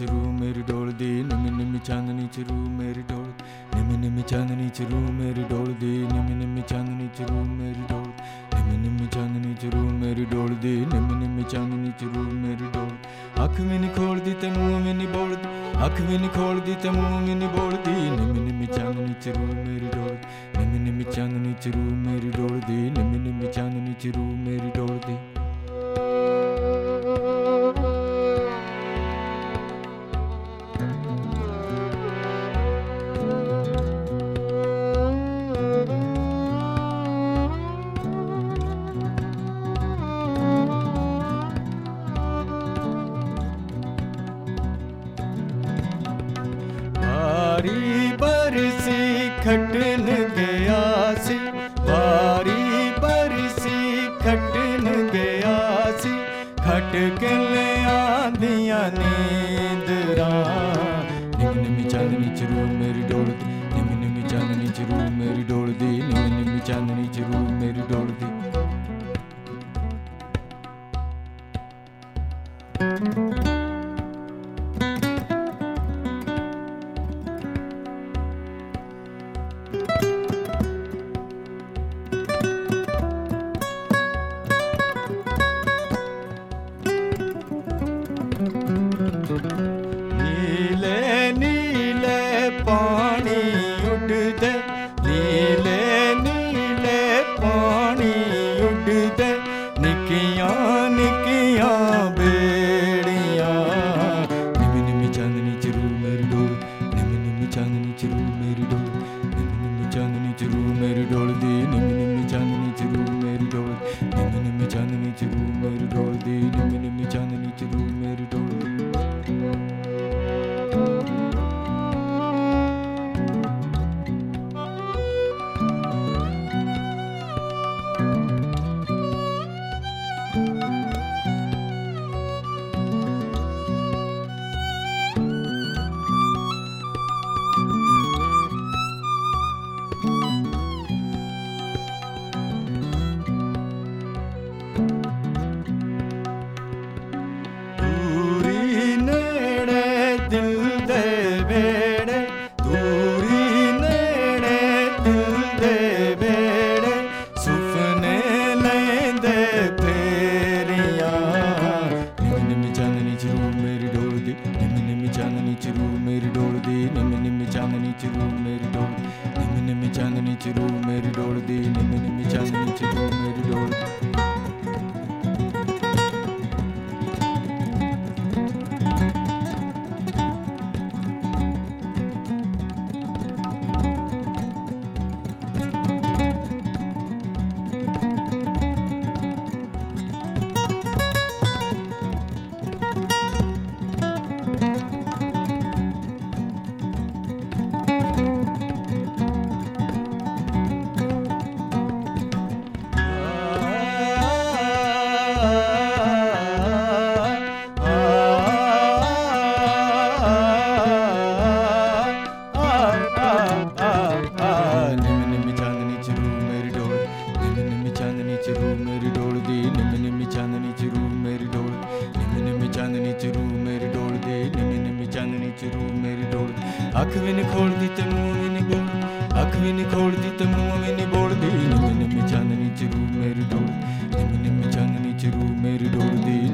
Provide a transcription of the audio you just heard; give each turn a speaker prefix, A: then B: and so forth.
A: च रूह मेरी डोलदी, निम्मी निम्मी चांदनी च रूह मेरी डोल, निम्मी निम्मी चांदनी च रूह मेरी डोलदी, निम्मी निम्मी चांदनी च रूह मेरी डोल, निम्मी निम्मी चांदनी च रूह मेरी डोलदी, निम्मी निम्मी चांदनी च रूह मेरी डोल। अख भी नहीं खोलदी ते मुंह भी नहीं बोलदी, अख भी नहीं खोलदी ते मुंह भी नहीं बोलदी, निम्मी निम्मी चांदनी च रूह मेरी डोल, निम्मी निम्मी चांदनी च रूह मेरी डोलदी, निम्मी निम्मी चांदनी च रूह मेरी डोलदी। बारी बरसी खटन गया सी, बारी बरसी खटन गया सी, खट ले आंदियां नींदरां। निम्मी निम्मी चांदनी च रूह मेरी डोलदी, निम्मी निम्मी चांदनी च रूह मेरी डोलदी, निम्मी निम्मी चांदनी च रूह मेरी डोलदी। नीले नीले पानी उड़दे, नीले नीले पानी उड़दे, निक्कियां निक्कियां बेड़ियां। निम्मी निम्मी चांदनी च रूह मेरी डोल, निम्मी निम्मी चांदनी च रूह मेरी डोल, निम्मी निम्मी चांदनी च रूह मेरी डोलदी, निम्मी निम्मी चांदनी च रूह मेरी डोल, निम्मी निम्मी चांदनी च रूह मेरी डोलदी, निम्मी निम्मी चांदनी च रूह मेरी डोलदी। दूरी नेड़े दिल दे बेड़े, दूरी नेड़े दिल दे बेड़े, सुपने लेंदे फेरियां। निम्मी निम्मी चांदनी च रूह मेरी डोलदी, निम्मी निम्मी चांदनी च रूह मेरी डोलदी, निम्मी निम्मी चांदनी च रूह मेरी डोल, निम्मी निम्मी चांदनी च रूह मेरी डोलदी, निम्मी निम्मी चांदनी च रूह मेरी डोलदी। निम्मी निम्मी चांदनी च रूह मेरी डोल, निम्मी निम्मी चांदनी च रूह मेरी डोलदी, निम्मी निम्मी चांदनी च रूह मेरी डोल, निम्मी निम्मी चांदनी च रूह मेरी डोलदी, निम्मी निम्मी चांदनी च रूह मेरी डोलदी। अख भी नहीं खोलदी ते मुंह भी नहीं बोलदी, अख भी नहीं खोलदी ते मुंह भी नहीं बोलदी, निम्मी निम्मी चांदनी च रूह मेरी डोल, निम्मी निम्मी चांदनी च रूह मेरी डोलदी।